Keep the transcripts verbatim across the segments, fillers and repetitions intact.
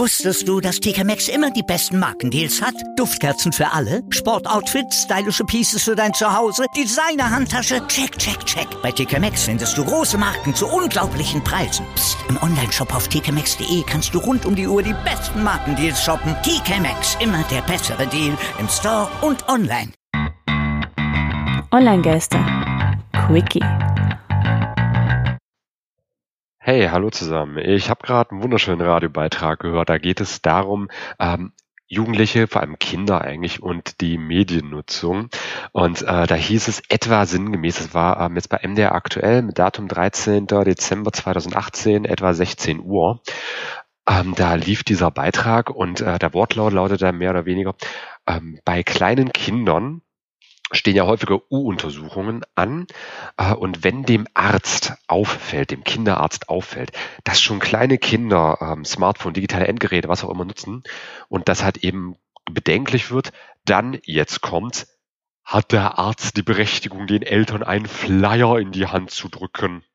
Wusstest du, dass T K Maxx immer die besten Markendeals hat? Duftkerzen für alle, Sportoutfits, stylische Pieces für dein Zuhause, Designer-Handtasche, check, check, check. Bei T K Maxx findest du große Marken zu unglaublichen Preisen. Psst. Im Onlineshop auf t k maxx punkt d e kannst du rund um die Uhr die besten Markendeals shoppen. T K Maxx, immer der bessere Deal im Store und online. Online-Geister. Quickie. Hey, hallo zusammen. Ich habe gerade einen wunderschönen Radiobeitrag gehört. Da geht es darum, ähm, Jugendliche, vor allem Kinder eigentlich, und die Mediennutzung. Und äh, da hieß es etwa sinngemäß, es war ähm, jetzt bei M D R aktuell mit Datum dreizehnten Dezember zweitausendachtzehn, etwa sechzehn Uhr. Ähm, da lief dieser Beitrag und äh, der Wortlaut lautete mehr oder weniger, ähm, bei kleinen Kindern stehen ja häufiger U-Untersuchungen an. Äh, und wenn dem Arzt auffällt, dem Kinderarzt auffällt, dass schon kleine Kinder ähm, Smartphone, digitale Endgeräte, was auch immer nutzen und das halt eben bedenklich wird, dann, jetzt kommt, hat der Arzt die Berechtigung, den Eltern einen Flyer in die Hand zu drücken.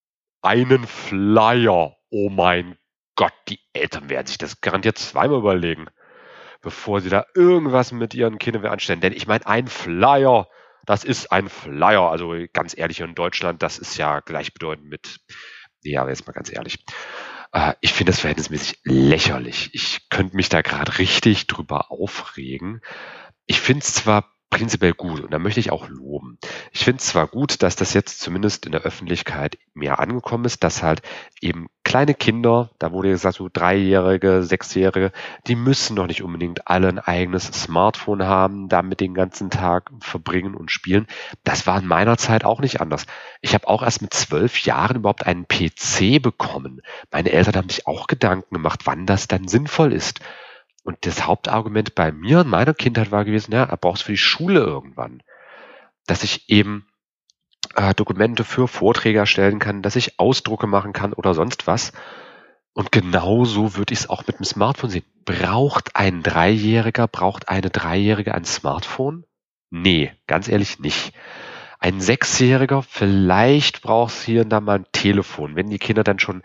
Einen Flyer. Oh mein Gott, die Eltern werden sich das garantiert zweimal überlegen, bevor sie da irgendwas mit ihren Kindern anstellen. Denn ich meine, ein Flyer, das ist ein Flyer. Also ganz ehrlich, in Deutschland, das ist ja gleichbedeutend mit, ja, aber jetzt mal ganz ehrlich. Äh, ich finde das verhältnismäßig lächerlich. Ich könnte mich da gerade richtig drüber aufregen. Ich finde es zwar prinzipiell gut und da möchte ich auch loben. Ich finde es zwar gut, dass das jetzt zumindest in der Öffentlichkeit mehr angekommen ist, dass halt eben kleine Kinder, da wurde gesagt, so Dreijährige, Sechsjährige, die müssen noch nicht unbedingt alle ein eigenes Smartphone haben, damit den ganzen Tag verbringen und spielen. Das war in meiner Zeit auch nicht anders. Ich habe auch erst mit zwölf Jahren überhaupt einen P C bekommen. Meine Eltern haben sich auch Gedanken gemacht, wann das dann sinnvoll ist. Und das Hauptargument bei mir in meiner Kindheit war gewesen, ja, er braucht es für die Schule irgendwann. Dass ich eben äh, Dokumente für Vorträge erstellen kann, dass ich Ausdrucke machen kann oder sonst was. Und genauso würde ich es auch mit dem Smartphone sehen. Braucht ein Dreijähriger, braucht eine Dreijährige ein Smartphone? Nee, ganz ehrlich nicht. Ein Sechsjähriger, vielleicht braucht es hier und da mal ein Telefon, wenn die Kinder dann schon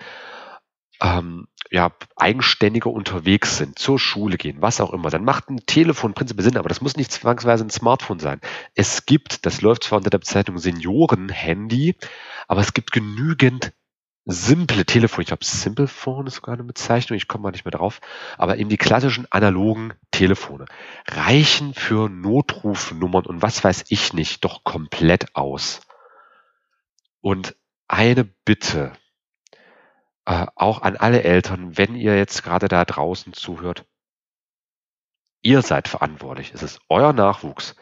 ähm, ja, eigenständiger unterwegs sind, zur Schule gehen, was auch immer, dann macht ein Telefon prinzipiell Sinn, aber das muss nicht zwangsweise ein Smartphone sein. Es gibt, das läuft zwar unter der Bezeichnung Senioren-Handy, aber es gibt genügend simple Telefone. Ich glaube, Simple Phone ist sogar eine Bezeichnung, ich komme mal nicht mehr drauf, aber eben die klassischen analogen Telefone reichen für Notrufnummern und was weiß ich nicht, doch komplett aus. Und eine Bitte, Äh, auch an alle Eltern, wenn ihr jetzt gerade da draußen zuhört, ihr seid verantwortlich. Es ist euer Nachwuchs.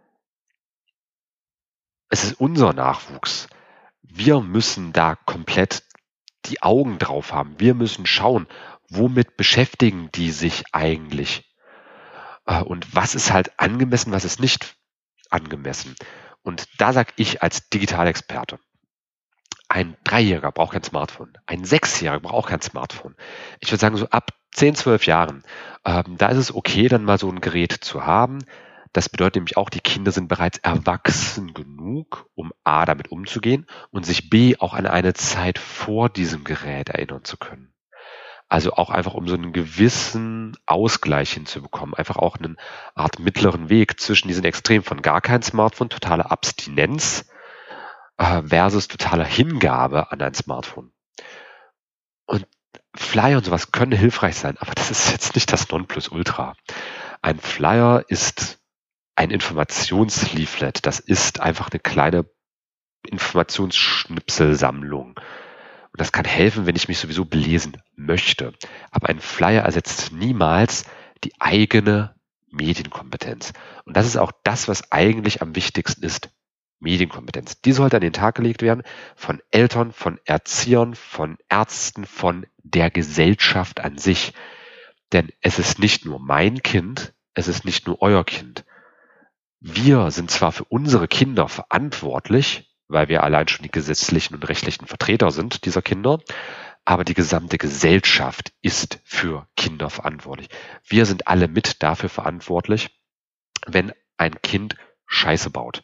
Es ist unser Nachwuchs. Wir müssen da komplett die Augen drauf haben. Wir müssen schauen, womit beschäftigen die sich eigentlich? Äh, und was ist halt angemessen, was ist nicht angemessen? Und da sage ich als Digitalexperte, ein Dreijähriger braucht kein Smartphone. Ein Sechsjähriger braucht auch kein Smartphone. Ich würde sagen, so ab zehn, zwölf Jahren, ähm, da ist es okay, dann mal so ein Gerät zu haben. Das bedeutet nämlich auch, die Kinder sind bereits erwachsen genug, um A, damit umzugehen und sich B, auch an eine Zeit vor diesem Gerät erinnern zu können. Also auch einfach, um so einen gewissen Ausgleich hinzubekommen. Einfach auch eine Art mittleren Weg zwischen diesen Extremen von gar kein Smartphone, totaler Abstinenz, versus totaler Hingabe an ein Smartphone. Und Flyer und sowas können hilfreich sein, aber das ist jetzt nicht das Nonplusultra. Ein Flyer ist ein Informationsleaflet. Das ist einfach eine kleine Informationsschnipselsammlung. Und das kann helfen, wenn ich mich sowieso belesen möchte. Aber ein Flyer ersetzt niemals die eigene Medienkompetenz. Und das ist auch das, was eigentlich am wichtigsten ist. Medienkompetenz. Die sollte an den Tag gelegt werden von Eltern, von Erziehern, von Ärzten, von der Gesellschaft an sich. Denn es ist nicht nur mein Kind, es ist nicht nur euer Kind. Wir sind zwar für unsere Kinder verantwortlich, weil wir allein schon die gesetzlichen und rechtlichen Vertreter sind dieser Kinder, aber die gesamte Gesellschaft ist für Kinder verantwortlich. Wir sind alle mit dafür verantwortlich, wenn ein Kind Scheiße baut.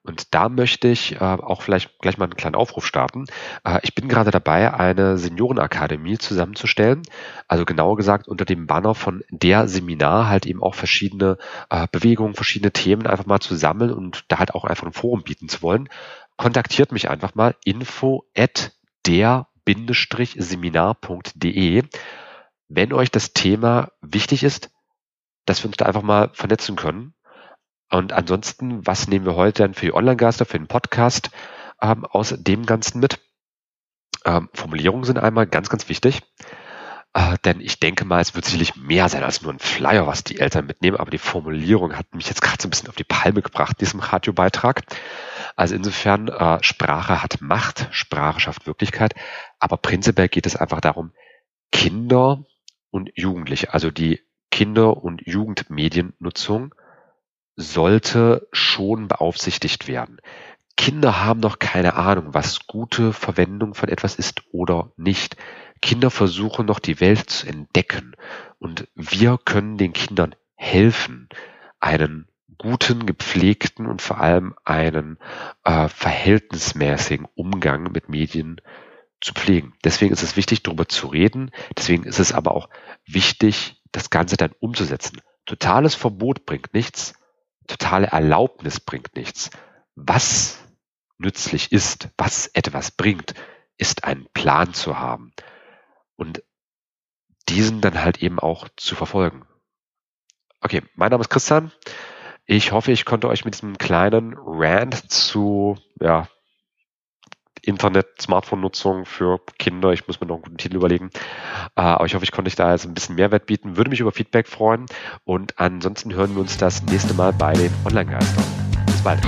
Und da möchte ich äh, auch vielleicht gleich mal einen kleinen Aufruf starten. Äh, ich bin gerade dabei, eine Seniorenakademie zusammenzustellen. Also genauer gesagt unter dem Banner von der Seminar halt eben auch verschiedene äh, Bewegungen, verschiedene Themen einfach mal zu sammeln und da halt auch einfach ein Forum bieten zu wollen. Kontaktiert mich einfach mal info at der Seminar punkt de, wenn euch das Thema wichtig ist, dass wir uns da einfach mal vernetzen können. Und ansonsten, was nehmen wir heute dann für die Online-Geister, für den Podcast ähm, aus dem Ganzen mit? Ähm, Formulierungen sind einmal ganz, ganz wichtig, äh, denn ich denke mal, es wird sicherlich mehr sein als nur ein Flyer, was die Eltern mitnehmen, aber die Formulierung hat mich jetzt gerade so ein bisschen auf die Palme gebracht, diesem Radiobeitrag. Also insofern, äh, Sprache hat Macht, Sprache schafft Wirklichkeit, aber prinzipiell geht es einfach darum, Kinder und Jugendliche, also die Kinder- und Jugendmediennutzung sollte schon beaufsichtigt werden. Kinder haben noch keine Ahnung, was gute Verwendung von etwas ist oder nicht. Kinder versuchen noch die Welt zu entdecken und wir können den Kindern helfen, einen guten, gepflegten und vor allem einen äh, verhältnismäßigen Umgang mit Medien zu pflegen. Deswegen ist es wichtig, darüber zu reden. Deswegen ist es aber auch wichtig, das Ganze dann umzusetzen. Totales Verbot bringt nichts. Totale Erlaubnis bringt nichts. Was nützlich ist, was etwas bringt, ist einen Plan zu haben und diesen dann halt eben auch zu verfolgen. Okay, mein Name ist Christian. Ich hoffe, ich konnte euch mit diesem kleinen Rant zu ja, Internet-Smartphone-Nutzung für Kinder, ich muss mir noch einen guten Titel überlegen, äh, aber ich hoffe, ich konnte euch da jetzt ein bisschen Mehrwert bieten, würde mich über Feedback freuen und ansonsten hören wir uns das nächste Mal bei den Online-Geistern. Bis bald.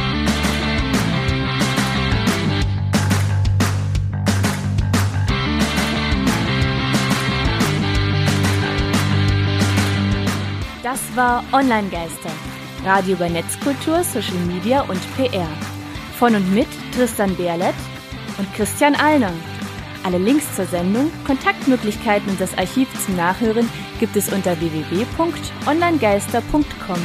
Das war Online-Geister. Radio über Netzkultur, Social Media und P R. Von und mit Tristan Berlet und Christian Allner. Alle Links zur Sendung, Kontaktmöglichkeiten und das Archiv zum Nachhören gibt es unter w w w punkt onlinegeister punkt com.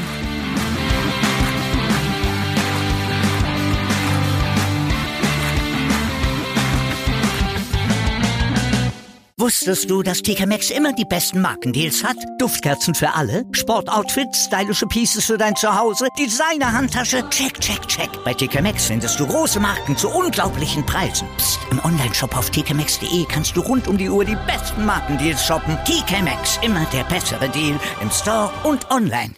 Wusstest du, dass T K Maxx immer die besten Markendeals hat? Duftkerzen für alle, Sportoutfits, stylische Pieces für dein Zuhause, Designer-Handtasche, check, check, check. Bei T K Maxx findest du große Marken zu unglaublichen Preisen. Psst. Im Onlineshop auf t k maxx punkt de kannst du rund um die Uhr die besten Markendeals shoppen. T K Maxx, immer der bessere Deal im Store und online.